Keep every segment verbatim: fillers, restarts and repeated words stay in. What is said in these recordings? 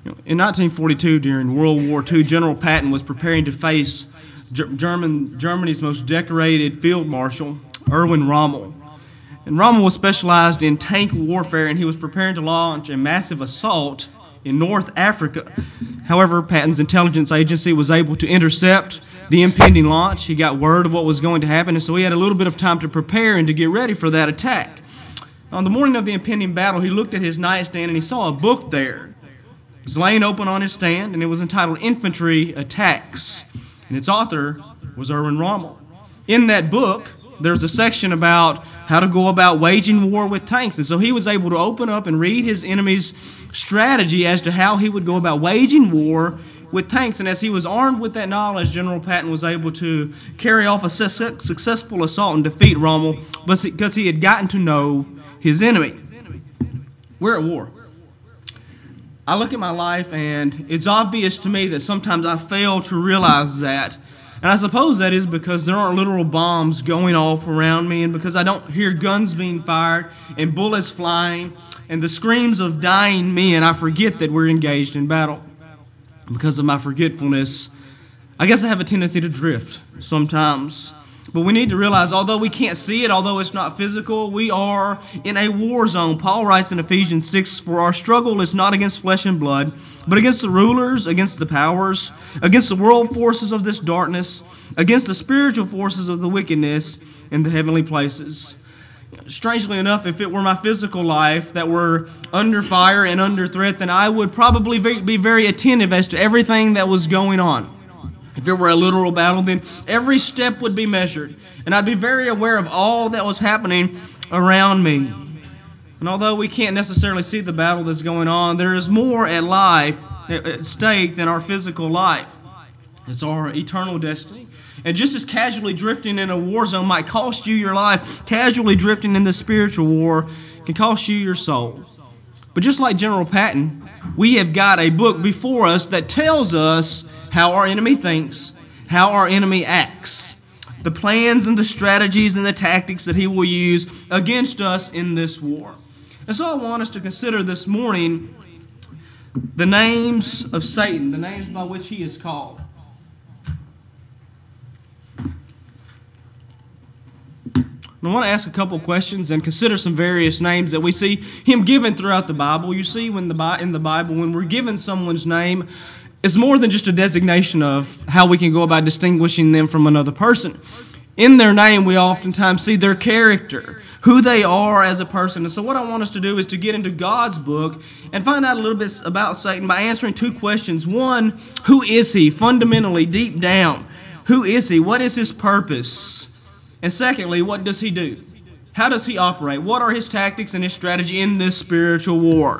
You know, in nineteen forty-two, during World War Two, General Patton was preparing to face German, Germany's most decorated field marshal, Erwin Rommel. And Rommel was specialized in tank warfare, and he was preparing to launch a massive assault in North Africa. However, Patton's intelligence agency was able to intercept the impending launch. He got word of what was going to happen, and so he had a little bit of time to prepare and to get ready for that attack. On the morning of the impending battle, he looked at his nightstand and he saw a book there. It was laying open on his stand, and it was entitled Infantry Attacks. And its author was Erwin Rommel. In that book, there's a section about how to go about waging war with tanks. And so he was able to open up and read his enemy's strategy as to how he would go about waging war with tanks. And as he was armed with that knowledge, General Patton was able to carry off a su- successful assault and defeat Rommel because he had gotten to know his enemy. We're at war. I look at my life, and it's obvious to me that sometimes I fail to realize that. And I suppose that is because there aren't literal bombs going off around me, and because I don't hear guns being fired and bullets flying and the screams of dying men. I forget that we're engaged in battle. Because of my forgetfulness, I guess I have a tendency to drift sometimes. But we need to realize, although we can't see it, although it's not physical, we are in a war zone. Paul writes in Ephesians six, "For our struggle is not against flesh and blood, but against the rulers, against the powers, against the world forces of this darkness, against the spiritual forces of the wickedness in the heavenly places." Strangely enough, if it were my physical life that were under fire and under threat, then I would probably be very attentive as to everything that was going on. If it were a literal battle, then every step would be measured, and I'd be very aware of all that was happening around me. And although we can't necessarily see the battle that's going on, there is more at life at stake than our physical life. It's our eternal destiny. And just as casually drifting in a war zone might cost you your life, casually drifting in the spiritual war can cost you your soul. But just like General Patton, we have got a book before us that tells us how our enemy thinks, how our enemy acts, the plans and the strategies and the tactics that he will use against us in this war. And so I want us to consider this morning the names of Satan, the names by which he is called. I want to ask a couple questions and consider some various names that we see him given throughout the Bible. You see, when the in the Bible, when we're given someone's name, it's more than just a designation of how we can go about distinguishing them from another person. In their name, we oftentimes see their character, who they are as a person. And so what I want us to do is to get into God's book and find out a little bit about Satan by answering two questions. One, who is he? Fundamentally, deep down, who is he? What is his purpose? And secondly, what does he do? How does he operate? What are his tactics and his strategy in this spiritual war?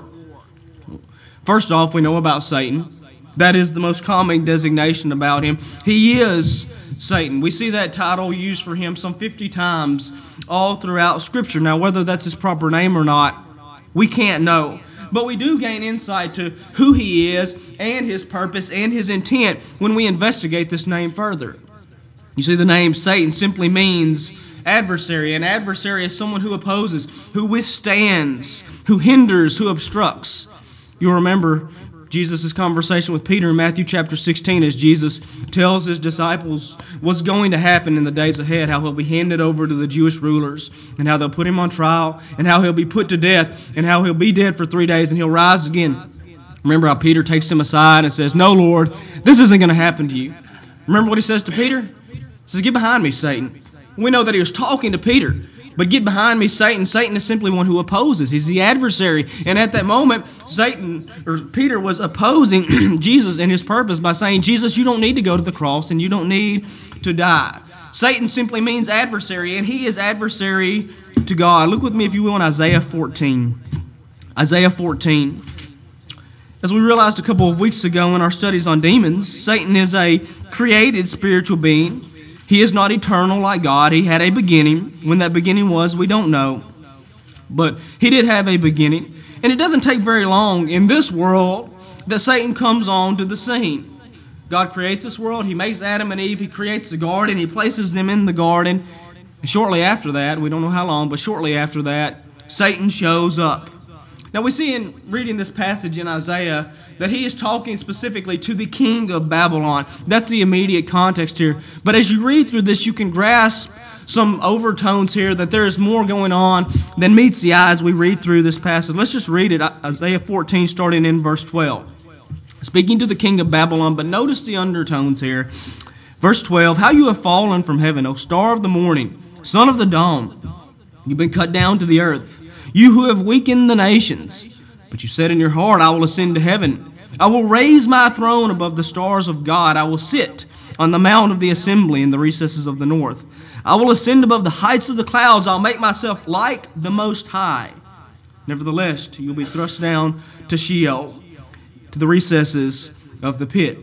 First off, we know about Satan. That is the most common designation about him. He is Satan. We see that title used for him some fifty times all throughout Scripture. Now, whether that's his proper name or not, we can't know. But we do gain insight to who he is and his purpose and his intent when we investigate this name further. You see, the name Satan simply means adversary. An adversary is someone who opposes, who withstands, who hinders, who obstructs. You'll remember Jesus' conversation with Peter in Matthew chapter sixteen as Jesus tells his disciples what's going to happen in the days ahead, how he'll be handed over to the Jewish rulers, and how they'll put him on trial, and how he'll be put to death, and how he'll be dead for three days, and he'll rise again. Remember how Peter takes him aside and says, "No, Lord, this isn't going to happen to you." Remember what he says to Peter? He says, "Get behind me, Satan." We know that he was talking to Peter, but get behind me, Satan. Satan is simply one who opposes. He's the adversary. And at that moment, Satan, or Peter, was opposing Jesus and his purpose by saying, "Jesus, you don't need to go to the cross and you don't need to die." Satan simply means adversary, and he is adversary to God. Look with me, if you will, in Isaiah fourteen. Isaiah fourteen. As we realized a couple of weeks ago in our studies on demons, Satan is a created spiritual being. He is not eternal like God. He had a beginning. When that beginning was, we don't know. But he did have a beginning. And it doesn't take very long in this world that Satan comes on to the scene. God creates this world. He makes Adam and Eve. He creates the garden. He places them in the garden. And shortly after that, we don't know how long, but shortly after that, Satan shows up. Now we see in reading this passage in Isaiah that he is talking specifically to the king of Babylon. That's the immediate context here. But as you read through this, you can grasp some overtones here, that there is more going on than meets the eye as we read through this passage. Let's just read it, Isaiah fourteen, starting in verse twelve. Speaking to the king of Babylon, but notice the undertones here. Verse twelve, how you have fallen from heaven, O star of the morning, son of the dawn. You've been cut down to the earth. You who have weakened the nations. But you said in your heart, I will ascend to heaven. I will raise my throne above the stars of God. I will sit on the mount of the assembly in the recesses of the north. I will ascend above the heights of the clouds. I'll make myself like the Most High. Nevertheless, you'll be thrust down to Sheol, to the recesses of the pit.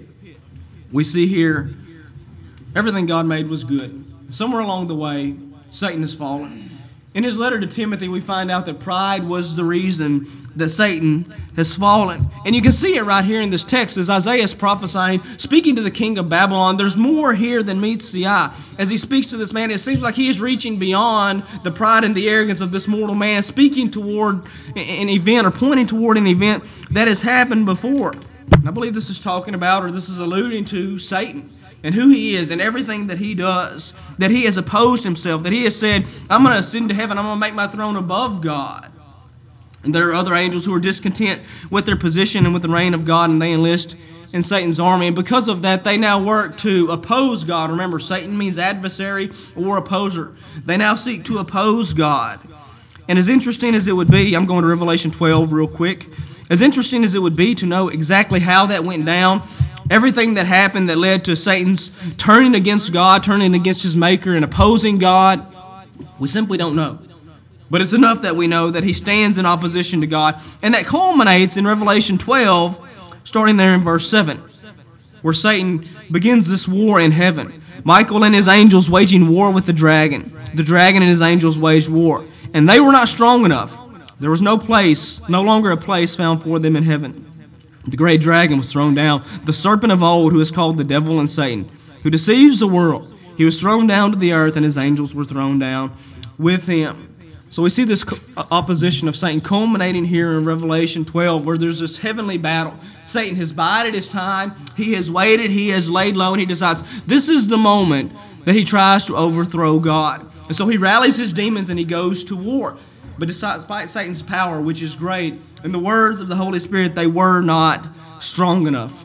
We see here everything God made was good. Somewhere along the way, Satan has fallen. In his letter to Timothy, we find out that pride was the reason that Satan has fallen. And you can see it right here in this text as Isaiah is prophesying, speaking to the king of Babylon. There's more here than meets the eye. As he speaks to this man, it seems like he is reaching beyond the pride and the arrogance of this mortal man, speaking toward an event or pointing toward an event that has happened before. And I believe this is talking about, or this is alluding to, Satan and who he is and everything that he does, that he has opposed himself, that he has said, I'm going to ascend to heaven, I'm going to make my throne above God. And there are other angels who are discontent with their position and with the reign of God, and they enlist in Satan's army. And because of that, they now work to oppose God. Remember, Satan means adversary or opposer. They now seek to oppose God. And as interesting as it would be, I'm going to Revelation twelve real quick. As interesting as it would be to know exactly how that went down, everything that happened that led to Satan's turning against God, turning against his maker and opposing God, we simply don't know. But it's enough that we know that he stands in opposition to God. And that culminates in Revelation twelve, starting there in verse seven, where Satan begins this war in heaven. Michael and his angels waging war with the dragon. The dragon and his angels waged war. And they were not strong enough. There was no place, no longer a place found for them in heaven. The great dragon was thrown down, the serpent of old, who is called the devil and Satan, who deceives the world. He was thrown down to the earth, and his angels were thrown down with him. So we see this opposition of Satan culminating here in Revelation twelve, where there's this heavenly battle. Satan has bided his time. He has waited. He has laid low, and he decides this is the moment that he tries to overthrow God. And so he rallies his demons, and he goes to war. But despite Satan's power, which is great, in the words of the Holy Spirit, they were not strong enough.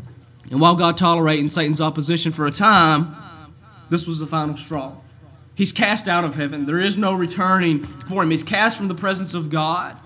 And while God tolerated Satan's opposition for a time, this was the final straw. He's cast out of heaven. There is no returning for him. He's cast from the presence of God,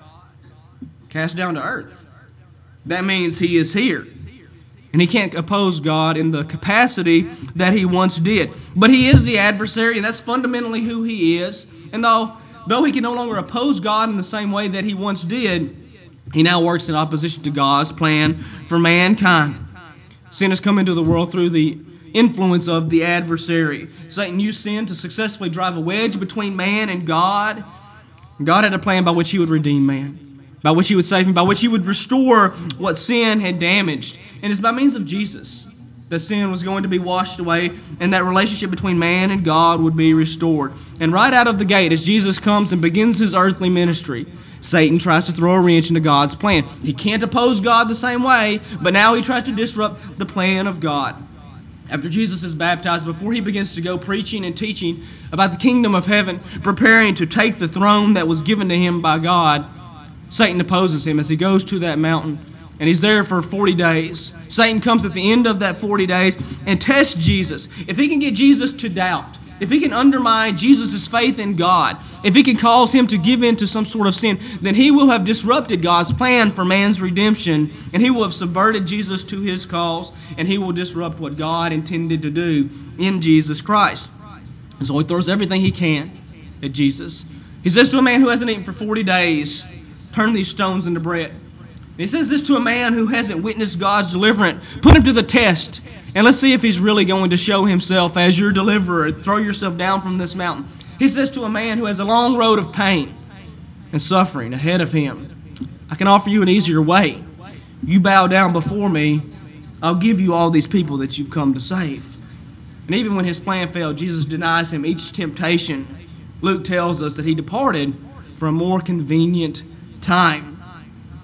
cast down to earth. That means he is here. And he can't oppose God in the capacity that he once did. But he is the adversary, and that's fundamentally who he is. And though Though he can no longer oppose God in the same way that he once did, he now works in opposition to God's plan for mankind. Sin has come into the world through the influence of the adversary. Satan used sin to successfully drive a wedge between man and God. God had a plan by which he would redeem man, by which he would save him, by which he would restore what sin had damaged. And it's by means of Jesus that sin was going to be washed away, and that relationship between man and God would be restored. And right out of the gate, as Jesus comes and begins his earthly ministry, Satan tries to throw a wrench into God's plan. He can't oppose God the same way, but now he tries to disrupt the plan of God. After Jesus is baptized, before he begins to go preaching and teaching about the kingdom of heaven, preparing to take the throne that was given to him by God, Satan opposes him as he goes to that mountain. And he's there for forty days. Satan comes at the end of that forty days and tests Jesus. If he can get Jesus to doubt, if he can undermine Jesus' faith in God, if he can cause him to give in to some sort of sin, then he will have disrupted God's plan for man's redemption, and he will have subverted Jesus to his cause, and he will disrupt what God intended to do in Jesus Christ. And so he throws everything he can at Jesus. He says to a man who hasn't eaten for forty days, turn these stones into bread. He says this to a man who hasn't witnessed God's deliverance. Put him to the test, and let's see if he's really going to show himself as your deliverer. Throw yourself down from this mountain. He says to a man who has a long road of pain and suffering ahead of him, I can offer you an easier way. You bow down before me, I'll give you all these people that you've come to save. And even when his plan failed, Jesus denies him each temptation. Luke tells us that he departed for a more convenient time.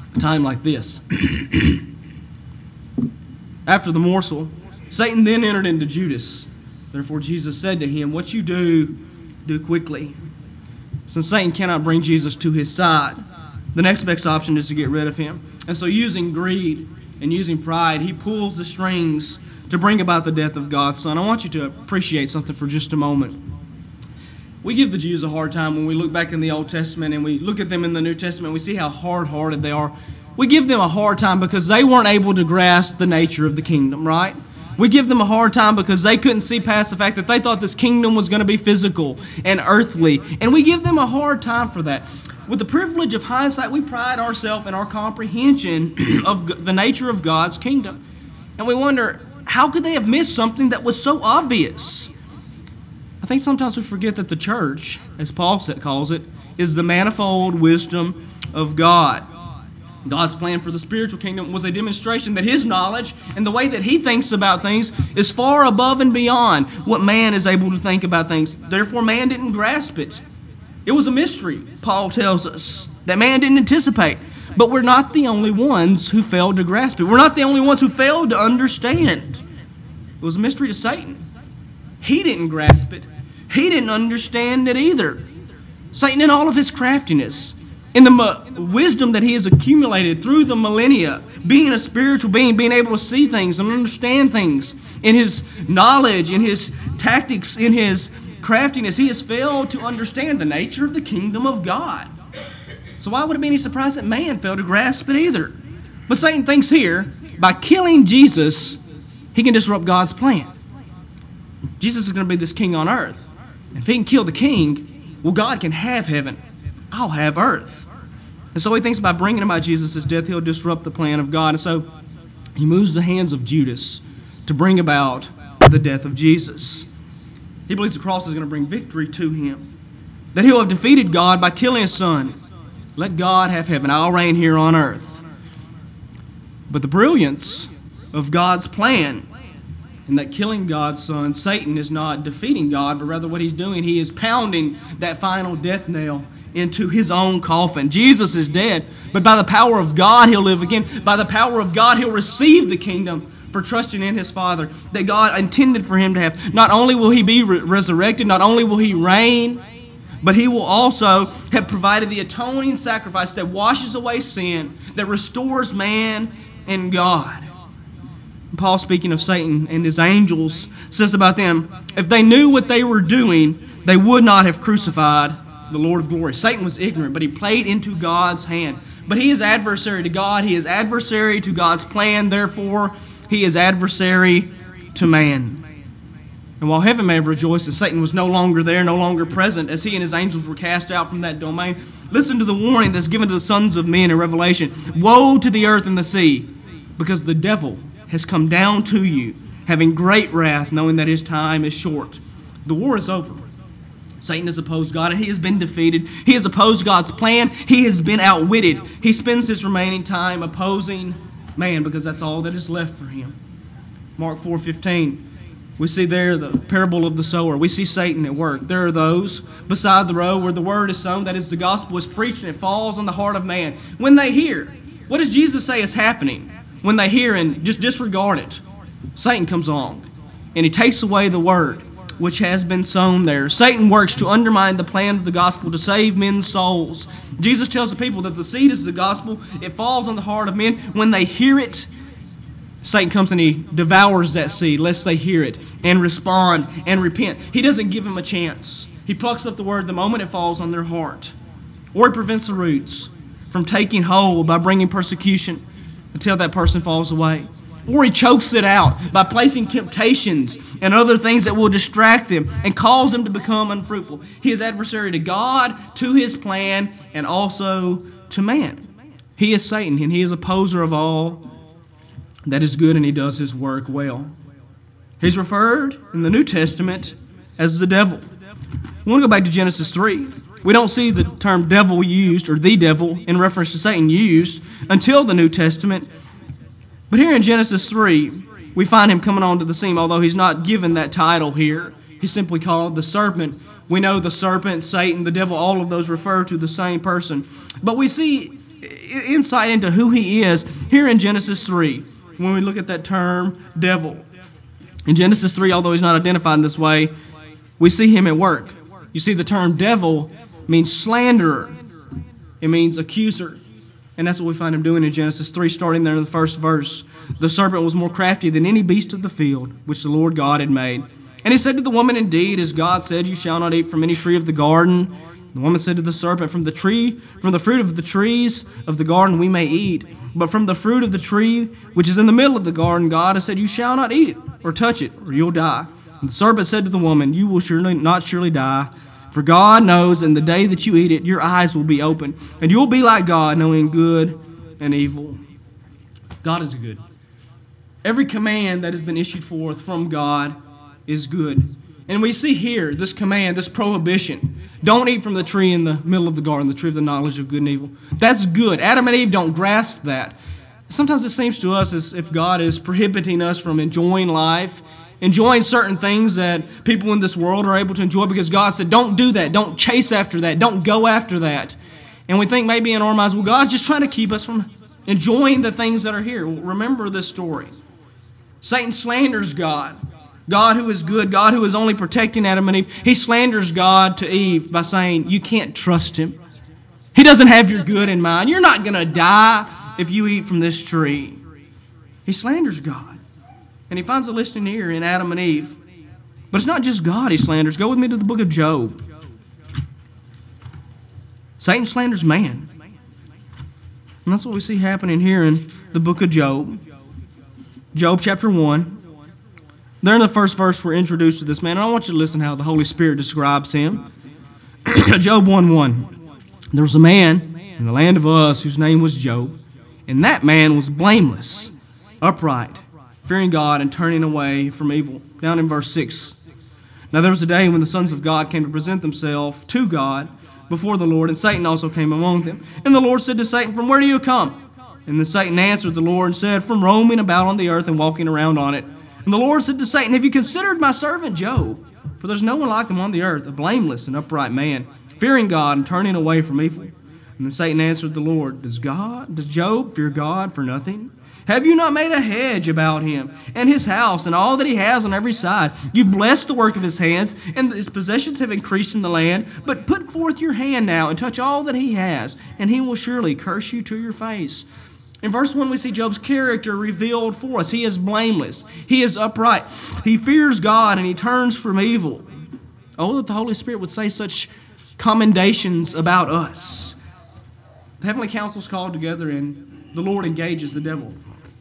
a time like this. After the morsel, Satan then entered into Judas. Therefore Jesus said to him, "What you do, do quickly." Since Satan cannot bring Jesus to his side, the next best option is to get rid of him. And so using greed and using pride, he pulls the strings to bring about the death of God's Son. I want you to appreciate something for just a moment. We give the Jews a hard time when we look back in the Old Testament and we look at them in the New Testament. We see how hard-hearted they are. We give them a hard time because they weren't able to grasp the nature of the kingdom, right? We give them a hard time because they couldn't see past the fact that they thought this kingdom was going to be physical and earthly. And we give them a hard time for that. With the privilege of hindsight, we pride ourselves in our comprehension of the nature of God's kingdom. And we wonder, how could they have missed something that was so obvious? I think sometimes we forget that the church, as Paul calls it, is the manifold wisdom of God. God's plan for the spiritual kingdom was a demonstration that His knowledge and the way that He thinks about things is far above and beyond what man is able to think about things. Therefore, man didn't grasp it. It was a mystery, Paul tells us, that man didn't anticipate. But we're not the only ones who failed to grasp it. We're not the only ones who failed to understand. It was a mystery to Satan. He didn't grasp it. He didn't understand it either. Satan, in all of his craftiness, in the mu- wisdom that he has accumulated through the millennia, being a spiritual being, being able to see things and understand things, in his knowledge, in his tactics, in his craftiness, he has failed to understand the nature of the kingdom of God. So why would it be any surprise that man failed to grasp it either? But Satan thinks here, by killing Jesus, he can disrupt God's plan. Jesus is going to be this king on earth. And if he can kill the king, well, God can have heaven. I'll have earth. And so he thinks by bringing about Jesus' death, he'll disrupt the plan of God. And so he moves the hands of Judas to bring about the death of Jesus. He believes the cross is going to bring victory to him, that he'll have defeated God by killing his son. Let God have heaven. I'll reign here on earth. But the brilliance of God's plan in that killing God's son, Satan is not defeating God, but rather what he's doing, he is pounding that final death nail into his own coffin. Jesus is dead, but by the power of God, he'll live again. By the power of God, he'll receive the kingdom for trusting in his Father that God intended for him to have. Not only will he be re- resurrected, not only will he reign, but he will also have provided the atoning sacrifice that washes away sin, that restores man and God. Paul, speaking of Satan and his angels, says about them, if they knew what they were doing, they would not have crucified the Lord of glory. Satan was ignorant, but he played into God's hand. But he is adversary to God. He is adversary to God's plan. Therefore, he is adversary to man. And while heaven may have rejoiced that Satan was no longer there, no longer present, as he and his angels were cast out from that domain, listen to the warning that's given to the sons of men in Revelation. Woe to the earth and the sea, because the devil has come down to you, having great wrath, knowing that his time is short. The war is over. Satan has opposed God, and he has been defeated. He has opposed God's plan. He has been outwitted. He spends his remaining time opposing man, because that's all that is left for him. Mark four fifteen. We see there the parable of the sower. We see Satan at work. There are those beside the road where the word is sown, that is, the gospel is preached, and it falls on the heart of man. When they hear, what does Jesus say is happening? When they hear and just disregard it, Satan comes along, and he takes away the word which has been sown there. Satan works to undermine the plan of the gospel to save men's souls. Jesus tells the people that the seed is the gospel. It falls on the heart of men. When they hear it, Satan comes and he devours that seed, lest they hear it and respond and repent. He doesn't give them a chance. He plucks up the word the moment it falls on their heart. Or he prevents the roots from taking hold by bringing persecution until that person falls away. Or he chokes it out by placing temptations and other things that will distract them and cause them to become unfruitful. He is adversary to God, to his plan, and also to man. He is Satan, and he is opposer of all that is good, and he does his work well. He's referred in the New Testament as the devil. We want to go back to Genesis three. We don't see the term devil used, or the devil, in reference to Satan used until the New Testament. But here in Genesis three, we find him coming onto the scene, although he's not given that title here. He's simply called the serpent. We know the serpent, Satan, the devil, all of those refer to the same person. But we see insight into who he is here in Genesis three, when we look at that term, devil. In Genesis three, although he's not identified in this way, we see him at work. You see, the term devil means slanderer. It means accuser. And that's what we find him doing in Genesis three, starting there in the first verse. The serpent was more crafty than any beast of the field, which the Lord God had made. And he said to the woman, indeed, as God said, you shall not eat from any tree of the garden. The woman said to the serpent, from the tree, from the fruit of the trees of the garden we may eat, but from the fruit of the tree which is in the middle of the garden, God has said, you shall not eat it or touch it, or you'll die. And the serpent said to the woman, you will surely not surely die, for God knows in the day that you eat it, your eyes will be open, and you'll be like God, knowing good and evil. God is good. Every command that has been issued forth from God is good. And we see here this command, this prohibition. Don't eat from the tree in the middle of the garden, the tree of the knowledge of good and evil. That's good. Adam and Eve don't grasp that. Sometimes it seems to us as if God is prohibiting us from enjoying life, enjoying certain things that people in this world are able to enjoy, because God said, don't do that. Don't chase after that. Don't go after that. And we think maybe in our minds, well, God's just trying to keep us from enjoying the things that are here. Well, remember this story. Satan slanders God. God who is good, God who is only protecting Adam and Eve. He slanders God to Eve by saying, you can't trust him. He doesn't have your good in mind. You're not going to die if you eat from this tree. He slanders God. And he finds a listing here in Adam and Eve. But it's not just God he slanders. Go with me to the book of Job. Satan slanders man. And that's what we see happening here in the book of Job. Job chapter one. There in the first verse we're introduced to this man. And I want you to listen how the Holy Spirit describes him. Job one one. There was a man in the land of Uz whose name was Job. And that man was blameless, upright, fearing God and turning away from evil. Down in verse six. Now there was a day when the sons of God came to present themselves to God before the Lord, and Satan also came among them. And the Lord said to Satan, from where do you come? And then Satan answered the Lord and said, from roaming about on the earth and walking around on it. And the Lord said to Satan, have you considered my servant Job? For there's no one like him on the earth, a blameless and upright man, fearing God and turning away from evil. And then Satan answered the Lord, Does God, does Job fear God for nothing? Have you not made a hedge about him and his house and all that he has on every side? You've blessed the work of his hands, and his possessions have increased in the land. But put forth your hand now and touch all that he has, and he will surely curse you to your face. In verse one, we see Job's character revealed for us. He is blameless. He is upright. He fears God and he turns from evil. Oh, that the Holy Spirit would say such commendations about us. The heavenly council is called together and the Lord engages the devil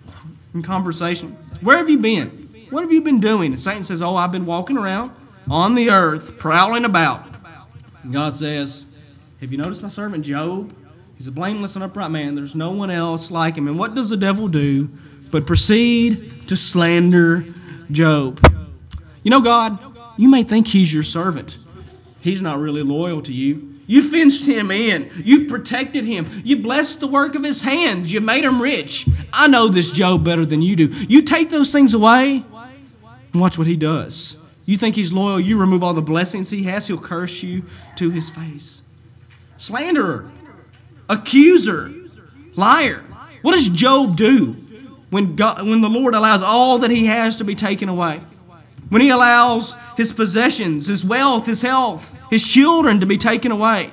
in conversation. Where have you been? What have you been doing? And Satan says, oh, I've been walking around on the earth, prowling about. And God says, have you noticed my servant Job? He's a blameless and upright man. There's no one else like him. And what does the devil do but proceed to slander Job? You know, God, you may think he's your servant. He's not really loyal to you. You fenced him in. You protected him. You blessed the work of his hands. You made him rich. I know this Job better than you do. You take those things away and watch what he does. You think he's loyal. You remove all the blessings he has. He'll curse you to his face. Slanderer. Accuser, liar. What does Job do when God, when the Lord allows all that he has to be taken away? When he allows his possessions, his wealth, his health, his children to be taken away?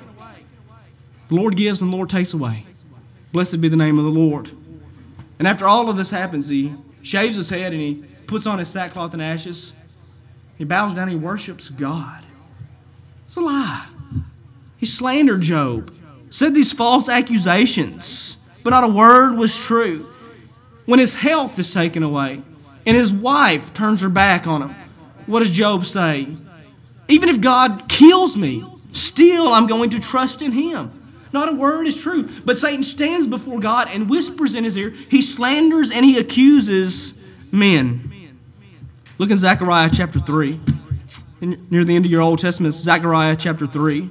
The Lord gives and the Lord takes away. Blessed be the name of the Lord. And after all of this happens, he shaves his head and he puts on his sackcloth and ashes. He bows down and he worships God. It's a lie. He slandered Job. Said these false accusations, but not a word was true. When his health is taken away and his wife turns her back on him, what does Job say? Even if God kills me, still I'm going to trust in him. Not a word is true. But Satan stands before God and whispers in his ear. He slanders and he accuses men. Look in Zechariah chapter three. In, near the end of your Old Testament, Zechariah chapter three.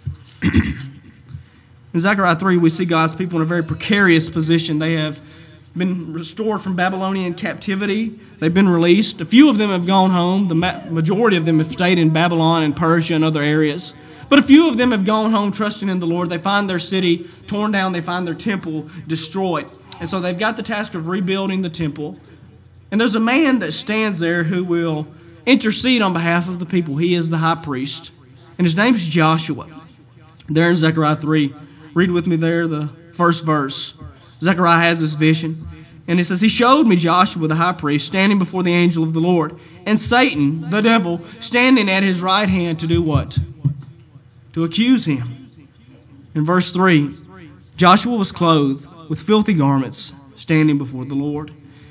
In Zechariah three, we see God's people in a very precarious position. They have been restored from Babylonian captivity. They've been released. A few of them have gone home. The majority of them have stayed in Babylon and Persia and other areas. But a few of them have gone home trusting in the Lord. They find their city torn down. They find their temple destroyed. And so they've got the task of rebuilding the temple. And there's a man that stands there who will intercede on behalf of the people. He is the high priest. And his name is Joshua. There in Zechariah three, read with me there the first verse. Zechariah has this vision. And it says, he showed me Joshua the high priest standing before the angel of the Lord. And Satan, the devil, standing at his right hand to do what? To accuse him. In verse three, Joshua was clothed with filthy garments standing before the Lord.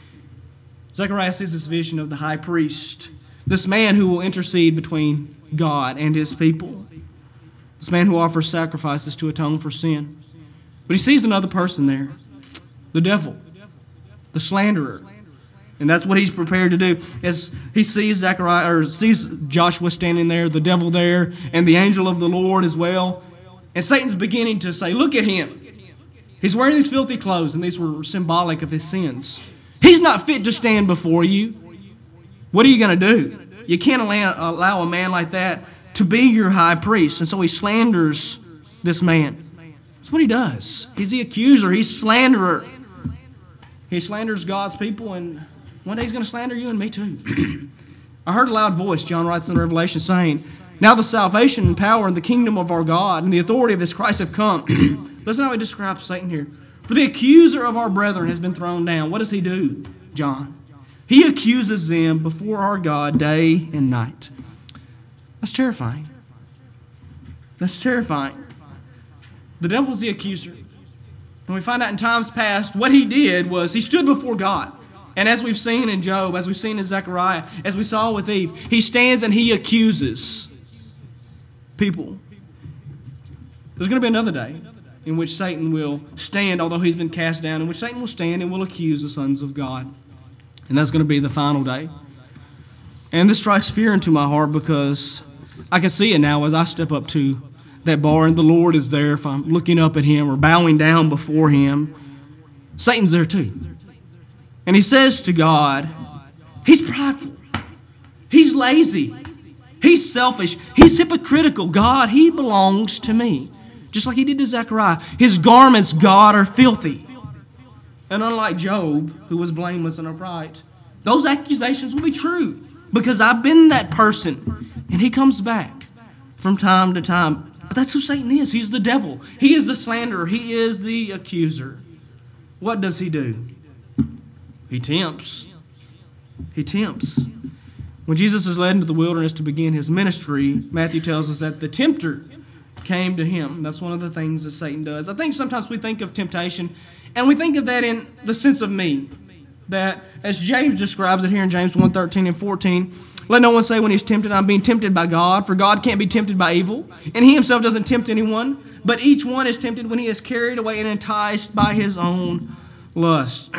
Zechariah sees this vision of the high priest, this man who will intercede between God and his people, this man who offers sacrifices to atone for sin. But he sees another person there, the devil, the slanderer. And that's what he's prepared to do. As he sees Zechariah, or sees Joshua standing there, the devil there, and the angel of the Lord as well. And Satan's beginning to say, look at him. He's wearing these filthy clothes, and these were symbolic of his sins. He's not fit to stand before you. What are you going to do? You can't allow, allow a man like that to be your high priest. And so he slanders this man. That's what he does. He's the accuser. He's slanderer. He slanders God's people, and one day he's going to slander you and me too. I heard a loud voice, John writes in Revelation, saying, now the salvation and power and the kingdom of our God and the authority of his Christ have come. Listen how he describes Satan here. For the accuser of our brethren has been thrown down. What does he do, John? He accuses them before our God day and night. That's terrifying. That's terrifying. The devil's the accuser. And we find out in times past, what he did was he stood before God. And as we've seen in Job, as we've seen in Zechariah, as we saw with Eve, he stands and he accuses people. There's going to be another day in which Satan will stand, although he's been cast down, in which Satan will stand and will accuse the sons of God. And that's going to be the final day. And this strikes fear into my heart because I can see it now as I step up to that bar and the Lord is there. If I'm looking up at him or bowing down before him, Satan's there too. And he says to God, he's prideful. He's lazy. He's selfish. He's hypocritical. God, he belongs to me. Just like he did to Zechariah. His garments, God, are filthy. And unlike Job, who was blameless and upright, those accusations will be true because I've been that person. And he comes back from time to time. But that's who Satan is. He's the devil. He is the slanderer. He is the accuser. What does he do? He tempts. He tempts. When Jesus is led into the wilderness to begin his ministry, Matthew tells us that the tempter came to him. That's one of the things that Satan does. I think sometimes we think of temptation, and we think of that in the sense of me. That, as James describes it here in James one, thirteen and fourteen, let no one say when he's tempted, I'm being tempted by God, for God can't be tempted by evil, and he himself doesn't tempt anyone, but each one is tempted when he is carried away and enticed by his own lust.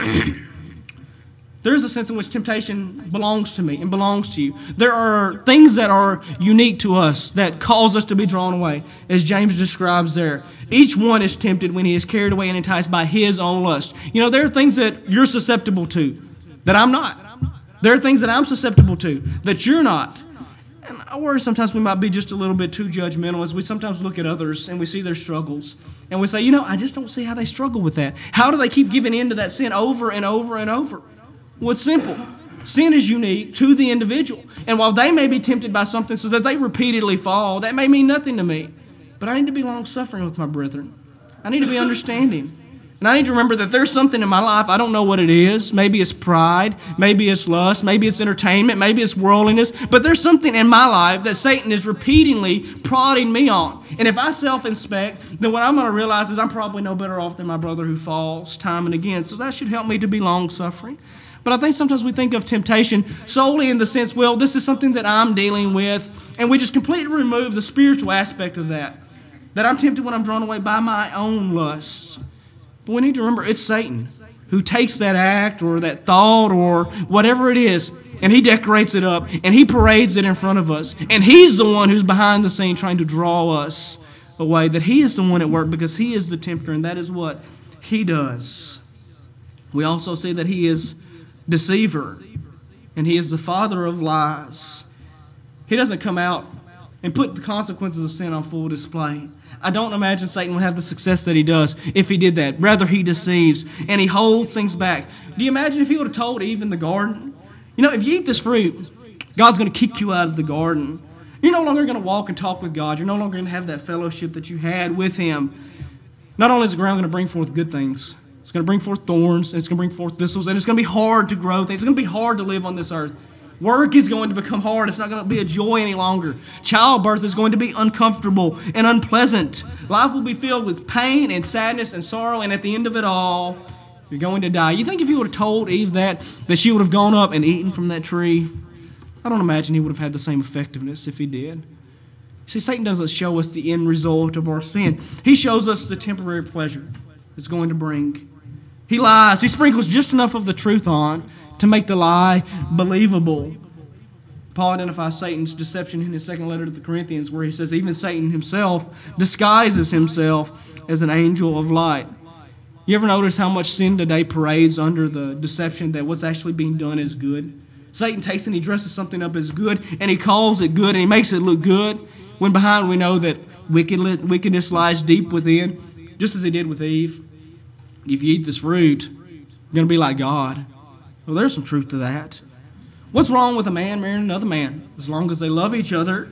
There is a sense in which temptation belongs to me and belongs to you. There are things that are unique to us that cause us to be drawn away, as James describes there. Each one is tempted when he is carried away and enticed by his own lust. You know, there are things that you're susceptible to that I'm not. There are things that I'm susceptible to that you're not. And I worry sometimes we might be just a little bit too judgmental as we sometimes look at others and we see their struggles. And we say, you know, I just don't see how they struggle with that. How do they keep giving in to that sin over and over and over? Well, it's simple. Sin is unique to the individual. And while they may be tempted by something so that they repeatedly fall, that may mean nothing to me. But I need to be long-suffering with my brethren. I need to be understanding. And I need to remember that there's something in my life, I don't know what it is. Maybe it's pride. Maybe it's lust. Maybe it's entertainment. Maybe it's worldliness. But there's something in my life that Satan is repeatedly prodding me on. And if I self-inspect, then what I'm going to realize is I'm probably no better off than my brother who falls time and again. So that should help me to be long-suffering. But I think sometimes we think of temptation solely in the sense, well, this is something that I'm dealing with, and we just completely remove the spiritual aspect of that. That I'm tempted when I'm drawn away by my own lusts. But we need to remember it's Satan who takes that act or that thought or whatever it is, and he decorates it up, and he parades it in front of us. And he's the one who's behind the scene trying to draw us away. That he is the one at work because he is the tempter, and that is what he does. We also see that he is deceiver, and he is the father of lies. He doesn't come out and put the consequences of sin on full display. I don't imagine Satan would have the success that he does if he did that. Rather, he deceives, and he holds things back. Do you imagine if he would have told Eve in the garden, you know, if you eat this fruit, God's going to kick you out of the garden. You're no longer going to walk and talk with God. You're no longer going to have that fellowship that you had with him. Not only is the ground going to bring forth good things, it's going to bring forth thorns, and it's going to bring forth thistles, and it's going to be hard to grow things. It's going to be hard to live on this earth. Work is going to become hard. It's not going to be a joy any longer. Childbirth is going to be uncomfortable and unpleasant. Life will be filled with pain and sadness and sorrow, and at the end of it all, you're going to die. You think if you would have told Eve that, that she would have gone up and eaten from that tree? I don't imagine he would have had the same effectiveness if he did. See, Satan doesn't show us the end result of our sin. He shows us the temporary pleasure it's going to bring. He lies. He sprinkles just enough of the truth on to make the lie believable. Paul identifies Satan's deception in his second letter to the Corinthians, where he says even Satan himself disguises himself as an angel of light. You ever notice how much sin today parades under the deception that what's actually being done is good? Satan takes and he dresses something up as good, and he calls it good, and he makes it look good, when behind we know that wickedness lies deep within, just as he did with Eve. If you eat this fruit, you're going to be like God. Well, there's some truth to that. What's wrong with a man marrying another man? As long as they love each other,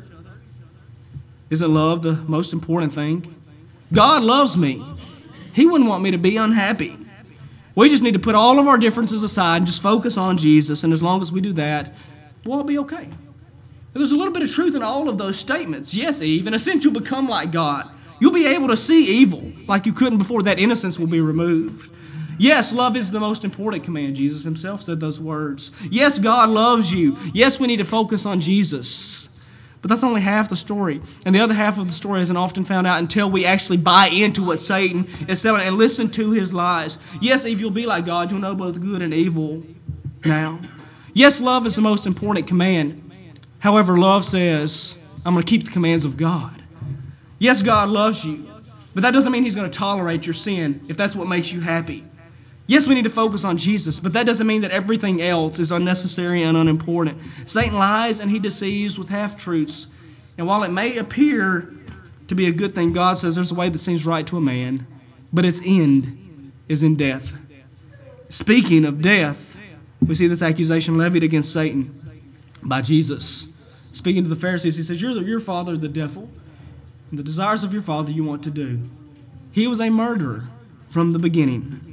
isn't love the most important thing? God loves me. He wouldn't want me to be unhappy. We just need to put all of our differences aside and just focus on Jesus, and as long as we do that, we'll all be okay. There's a little bit of truth in all of those statements. Yes, Eve, in a sense you'll become like God. You'll be able to see evil like you couldn't before. That innocence will be removed. Yes, love is the most important command. Jesus himself said those words. Yes, God loves you. Yes, we need to focus on Jesus. But that's only half the story. And the other half of the story isn't often found out until we actually buy into what Satan is selling and listen to his lies. Yes, if you'll be like God, you'll know both good and evil now. Yes, love is the most important command. However, love says, I'm going to keep the commands of God. Yes, God loves you. But that doesn't mean he's going to tolerate your sin if that's what makes you happy. Yes, we need to focus on Jesus, but that doesn't mean that everything else is unnecessary and unimportant. Satan lies and he deceives with half-truths. And while it may appear to be a good thing, God says there's a way that seems right to a man, but its end is in death. Speaking of death, we see this accusation levied against Satan by Jesus. Speaking to the Pharisees, he says, You're your father, the devil, and the desires of your father you want to do. He was a murderer from the beginning.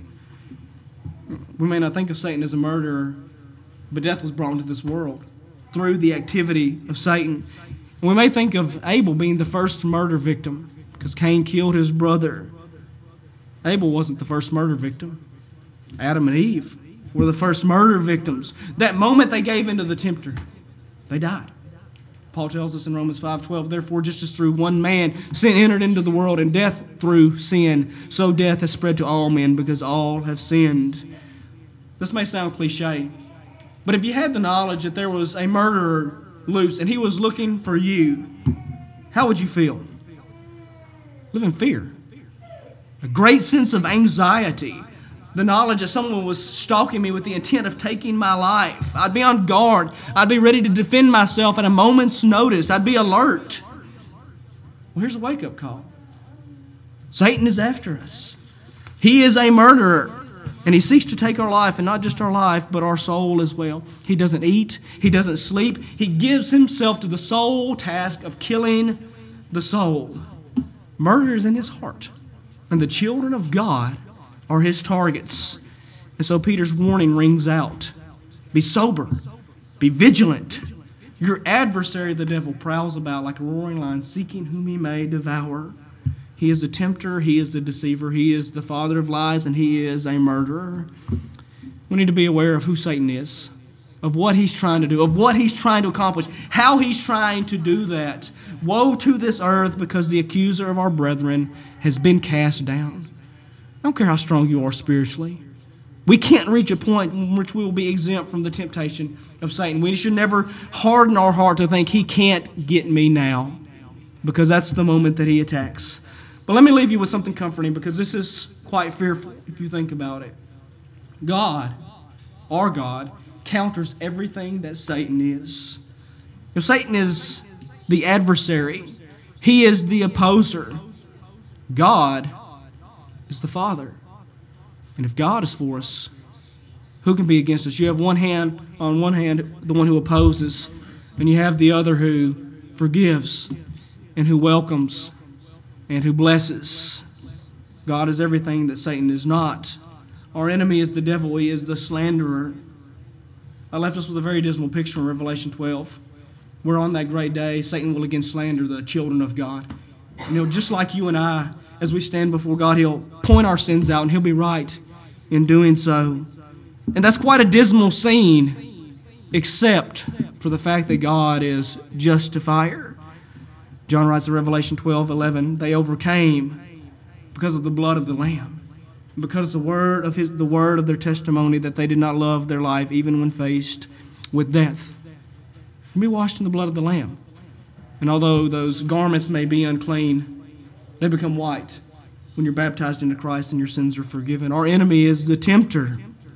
We may not think of Satan as a murderer, but death was brought into this world through the activity of Satan. And we may think of Abel being the first murder victim because Cain killed his brother. Abel wasn't the first murder victim. Adam and Eve were the first murder victims. That moment they gave into the tempter, they died. Paul tells us in Romans five twelve, therefore just as through one man sin entered into the world, and death through sin, so death has spread to all men because all have sinned. This may sound cliche, but if you had the knowledge that there was a murderer loose and he was looking for you, how would you feel? Live in fear. A great sense of anxiety. The knowledge that someone was stalking me with the intent of taking my life. I'd be on guard. I'd be ready to defend myself at a moment's notice. I'd be alert. Well, here's a wake-up call. Satan is after us. He is a murderer. And he seeks to take our life, and not just our life, but our soul as well. He doesn't eat. He doesn't sleep. He gives himself to the sole task of killing the soul. Murder is in his heart. And the children of God are his targets. And so Peter's warning rings out. Be sober. Be vigilant. Your adversary, the devil, prowls about like a roaring lion, seeking whom he may devour. He is the tempter, he is the deceiver, he is the father of lies, and he is a murderer. We need to be aware of who Satan is, of what he's trying to do, of what he's trying to accomplish, how he's trying to do that. Woe to this earth, because the accuser of our brethren has been cast down. I don't care how strong you are spiritually. We can't reach a point in which we will be exempt from the temptation of Satan. We should never harden our heart to think he can't get me now, because that's the moment that he attacks. But let me leave you with something comforting, because this is quite fearful if you think about it. God, our God, counters everything that Satan is. If Satan is the adversary, he is the opposer. God is the Father. And if God is for us, who can be against us? You have one hand, on one hand, the one who opposes, and you have the other who forgives and who welcomes and who blesses. God is everything that Satan is not. Our enemy is the devil. He is the slanderer. I left us with a very dismal picture in Revelation twelve, where on that great day, Satan will again slander the children of God. You know, just like you and I, as we stand before God, He'll point our sins out, and He'll be right in doing so. And that's quite a dismal scene, except for the fact that God is justifier. John writes in Revelation twelve eleven, they overcame because of the blood of the Lamb, because of the word of his, the word of their testimony, that they did not love their life even when faced with death. Be washed in the blood of the Lamb. And although those garments may be unclean, they become white when you're baptized into Christ and your sins are forgiven. Our enemy is the tempter.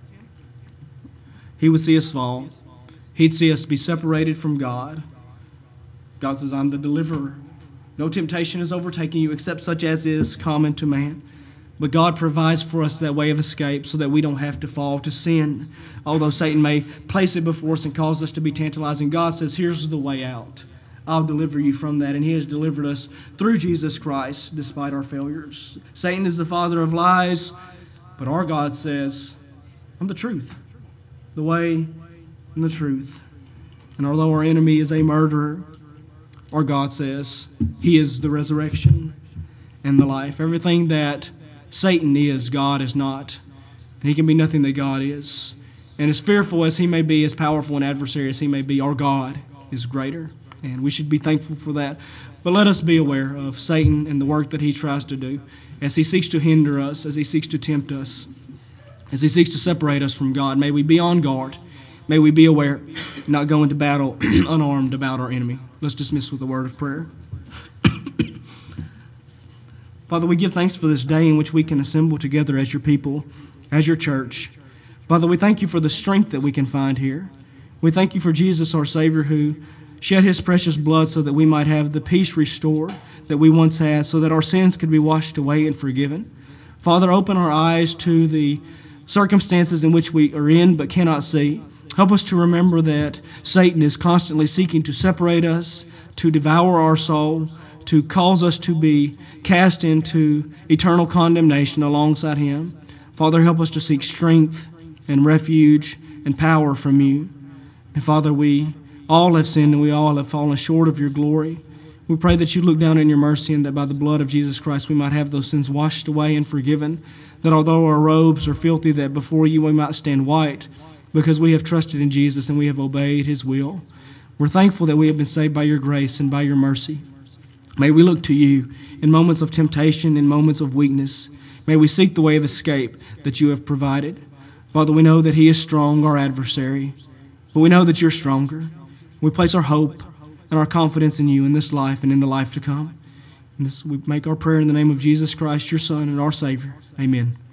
He would see us fall. He'd see us be separated from God. God says, I'm the deliverer. No temptation is overtaking you except such as is common to man. But God provides for us that way of escape so that we don't have to fall to sin. Although Satan may place it before us and cause us to be tantalizing, God says, here's the way out. I'll deliver you from that. And He has delivered us through Jesus Christ despite our failures. Satan is the father of lies, but our God says, I'm the truth, the way and the truth. And although our enemy is a murderer, our God says He is the resurrection and the life. Everything that Satan is, God is not. And he can be nothing that God is. And as fearful as he may be, as powerful an adversary as he may be, our God is greater. And we should be thankful for that. But let us be aware of Satan and the work that he tries to do as he seeks to hinder us, as he seeks to tempt us, as he seeks to separate us from God. May we be on guard. May we be aware, not go into battle unarmed about our enemy. Let's dismiss with a word of prayer. Father, we give thanks for this day in which we can assemble together as your people, as your church. Father, we thank you for the strength that we can find here. We thank you for Jesus, our Savior, who shed his precious blood so that we might have the peace restored that we once had, so that our sins could be washed away and forgiven. Father, open our eyes to the circumstances in which we are in but cannot see. Help us to remember that Satan is constantly seeking to separate us, to devour our soul, to cause us to be cast into eternal condemnation alongside him. Father, help us to seek strength and refuge and power from you. And Father, we all have sinned and we all have fallen short of your glory. We pray that you look down in your mercy and that by the blood of Jesus Christ we might have those sins washed away and forgiven, that although our robes are filthy, that before you we might stand white because we have trusted in Jesus and we have obeyed his will. We're thankful that we have been saved by your grace and by your mercy. May we look to you in moments of temptation, in moments of weakness. May we seek the way of escape that you have provided. Father, we know that he is strong, our adversary, but we know that you're stronger. We place our hope and our confidence in you in this life and in the life to come. And this, we make our prayer in the name of Jesus Christ, your Son and our Savior. Amen.